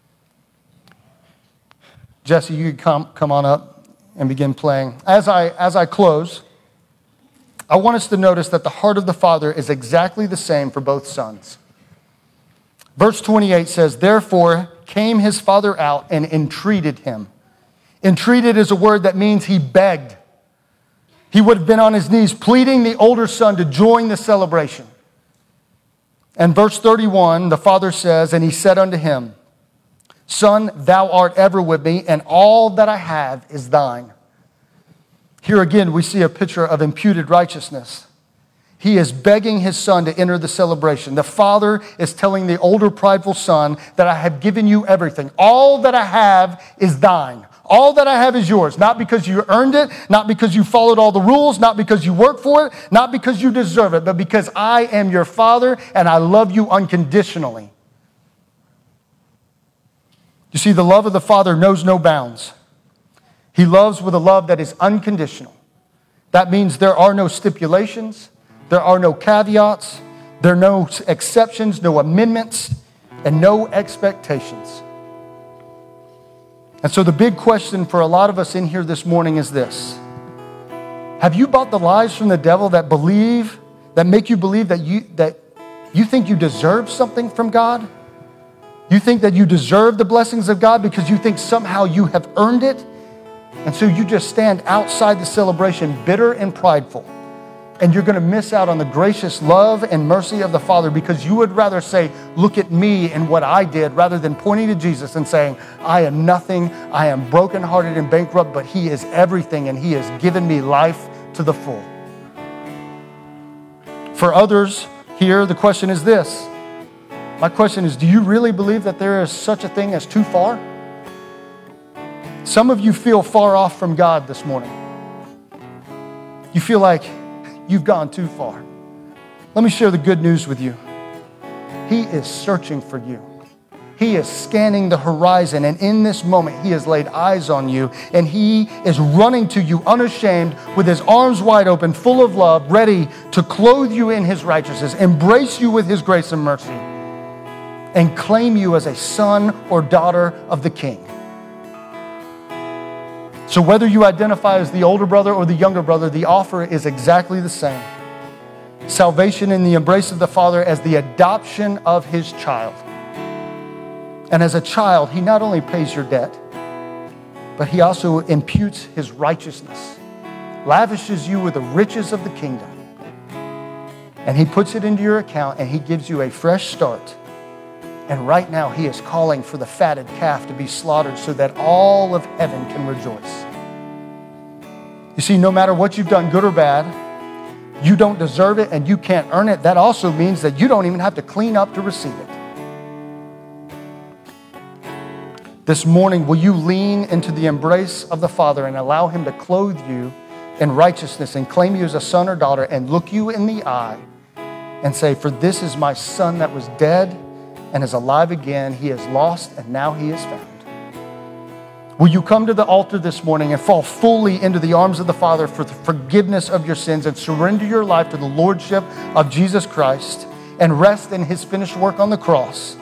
Speaker 1: Jesse, you can come on up and begin playing. As I close, I want us to notice that the heart of the Father is exactly the same for both sons. Verse 28 says, "Therefore came his father out and entreated him." Entreated is a word that means he begged. He would have been on his knees pleading the older son to join the celebration. And verse 31, the father says, "And he said unto him, Son, thou art ever with me, and all that I have is thine." Here again, we see a picture of imputed righteousness. He is begging his son to enter the celebration. The father is telling the older prideful son that I have given you everything. All that I have is thine. All that I have is yours, not because you earned it, not because you followed all the rules, not because you worked for it, not because you deserve it, but because I am your Father and I love you unconditionally. You see, the love of the Father knows no bounds. He loves with a love that is unconditional. That means there are no stipulations, there are no caveats, there are no exceptions, no amendments, and no expectations. And so the big question for a lot of us in here this morning is this. Have you bought the lies from the devil that make you believe that you think you deserve something from God? You think that you deserve the blessings of God because you think somehow you have earned it? And so you just stand outside the celebration bitter and prideful. And you're going to miss out on the gracious love and mercy of the Father because you would rather say, look at me and what I did, rather than pointing to Jesus and saying, I am nothing, I am brokenhearted and bankrupt, but He is everything and He has given me life to the full. For others here, the question is this. My question is, do you really believe that there is such a thing as too far? Some of you feel far off from God this morning. You feel like you've gone too far. Let me share the good news with you. He is searching for you. He is scanning the horizon, and in this moment, He has laid eyes on you, and He is running to you unashamed with His arms wide open, full of love, ready to clothe you in His righteousness, embrace you with His grace and mercy, and claim you as a son or daughter of the King. So whether you identify as the older brother or the younger brother, the offer is exactly the same. Salvation in the embrace of the Father as the adoption of His child. And as a child, He not only pays your debt, but He also imputes His righteousness, lavishes you with the riches of the kingdom. And He puts it into your account and He gives you a fresh start. And right now, He is calling for the fatted calf to be slaughtered so that all of heaven can rejoice. You see, no matter what you've done, good or bad, you don't deserve it and you can't earn it. That also means that you don't even have to clean up to receive it. This morning, will you lean into the embrace of the Father and allow Him to clothe you in righteousness and claim you as a son or daughter and look you in the eye and say, for this is my son that was dead and is alive again. He is lost and now he is found. Will you come to the altar this morning and fall fully into the arms of the Father for the forgiveness of your sins and surrender your life to the Lordship of Jesus Christ and rest in His finished work on the cross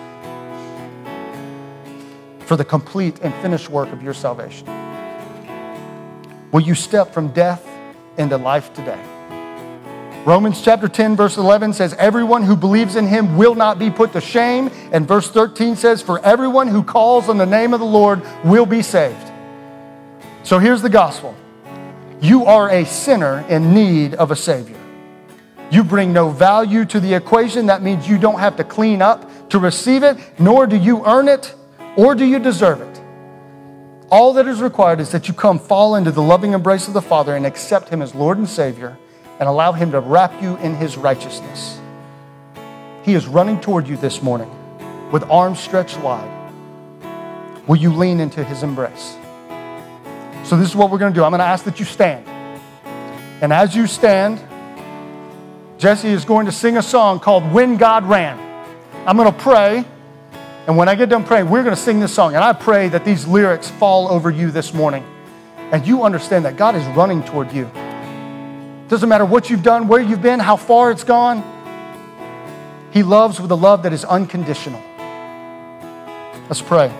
Speaker 1: for the complete and finished work of your salvation? Will you step from death into life today? Romans chapter 10, verse 11 says, everyone who believes in Him will not be put to shame. And verse 13 says, for everyone who calls on the name of the Lord will be saved. So here's the gospel. You are a sinner in need of a Savior. You bring no value to the equation. That means you don't have to clean up to receive it, nor do you earn it, or do you deserve it. All that is required is that you come fall into the loving embrace of the Father and accept Him as Lord and Savior, and allow Him to wrap you in His righteousness. He is running toward you this morning with arms stretched wide. Will you lean into His embrace? So this is what we're going to do. I'm going to ask that you stand. And as you stand, Jesse is going to sing a song called When God Ran. I'm going to pray, and when I get done praying, we're going to sing this song. And I pray that these lyrics fall over you this morning, and you understand that God is running toward you. Doesn't matter what you've done, where you've been, how far it's gone. He loves with a love that is unconditional. Let's pray.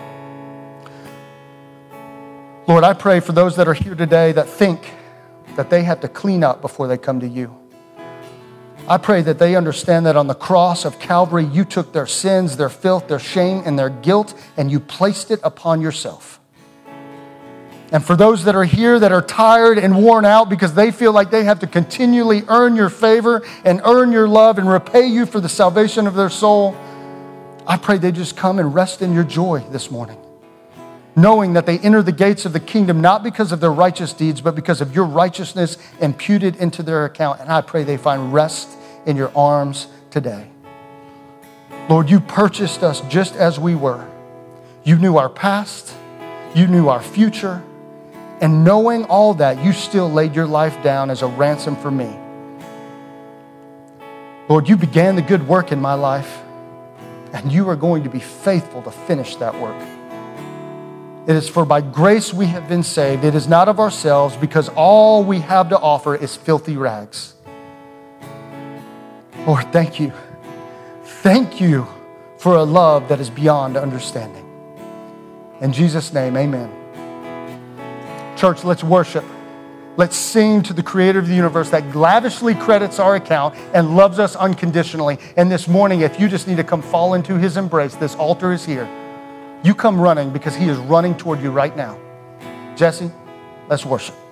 Speaker 1: Lord, I pray for those that are here today that think that they have to clean up before they come to you. I pray that they understand that on the cross of Calvary, you took their sins, their filth, their shame, and their guilt, and you placed it upon yourself. And for those that are here that are tired and worn out because they feel like they have to continually earn your favor and earn your love and repay you for the salvation of their soul, I pray they just come and rest in your joy this morning, knowing that they enter the gates of the kingdom not because of their righteous deeds, but because of your righteousness imputed into their account. And I pray they find rest in your arms today. Lord, you purchased us just as we were. You knew our past. You knew our future. And knowing all that, you still laid your life down as a ransom for me. Lord, you began the good work in my life, and you are going to be faithful to finish that work. It is for by grace we have been saved. It is not of ourselves, because all we have to offer is filthy rags. Lord, thank you. Thank you for a love that is beyond understanding. In Jesus' name, amen. Church, let's worship. Let's sing to the creator of the universe that lavishly credits our account and loves us unconditionally. And this morning, if you just need to come fall into his embrace, this altar is here. You come running because he is running toward you right now. Jesse, let's worship.